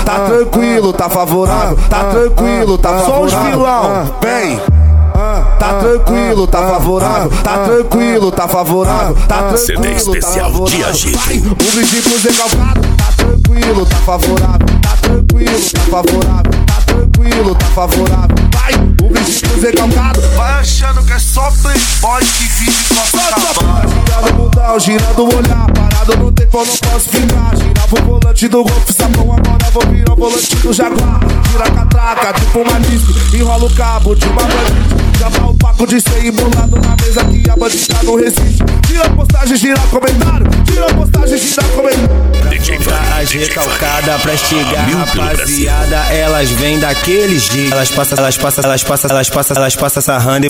tá tranquilo, tá favorável, tá tranquilo, tá favorável. Só os vilão, vem. Tá tranquilo, tá favorável, tá tranquilo, tá favorável, tá tranquilo, CD especial tá de agito. O brinde pro Zé Calcado, tá tranquilo, tá favorável, tá tranquilo, tá favorável, tá tranquilo, tá favorável. Vai, o brinde pro Zé Calcado. Vai achando que é só playboy que vive com a Copacabana. Girando o mundão, girando o olhar, parado no tempo eu não posso ficar. Girava o volante do Golf Sapão, agora vou virar o volante do Jaguar. Gira a catraca, tipo uma disco, enrola o cabo de uma bandida. Chama o paco de 100 embolado na mesa que a bandida não resiste. Tira a postagem, gira comentário, tira a postagem, gira comentário. DJ As recalcadas pra estigar, rapaziada, elas vêm daquele jeito. Elas passam sarrando,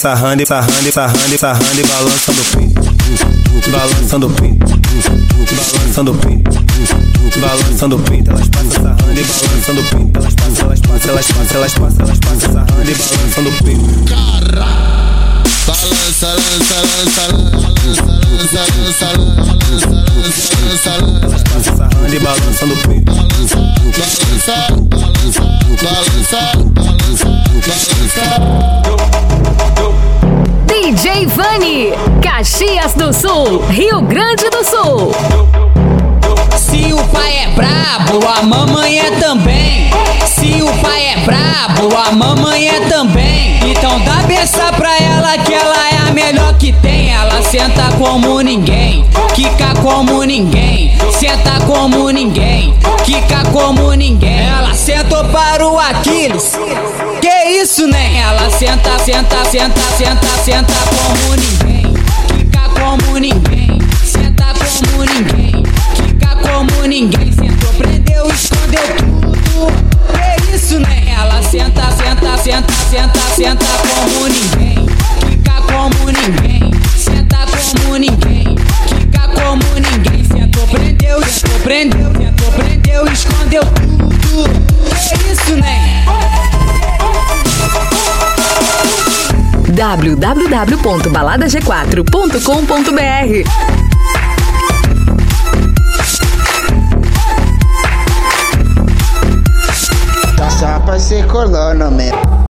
e balançando o pinto. Balançando o pinto, balançando o pinto, balançando o pinto. Elas passam sarrando e balançando o pinto. Elas passam sarrando e balançando o pinto. Balança, lança, lança, lança, lança, lança, Elas passam sarrando e balançando o pinto. balança, balança, balança, DJ Vani, Caxias do Sul, Rio Grande do Sul. Se o pai é brabo, a mamãe é também. Se o pai é brabo, a mamãe é também. Então dá benção pra ela que ela é a melhor que tem. Ela senta como ninguém, quica como ninguém, senta como ninguém, quica como ninguém. Ela sentou para o Aquiles, que isso, nem? Ela senta como ninguém, quica como ninguém, senta como ninguém, quica como ninguém. Sentou, prendeu, escondeu tudo. Que isso, nem? Ela senta como ninguém, quica como ninguém, senta como ninguém, quica como ninguém. Sentou, prendeu, escondeu tudo. Que isso, nem? www.baladag4.com.br Tá só pra ser colono mesmo.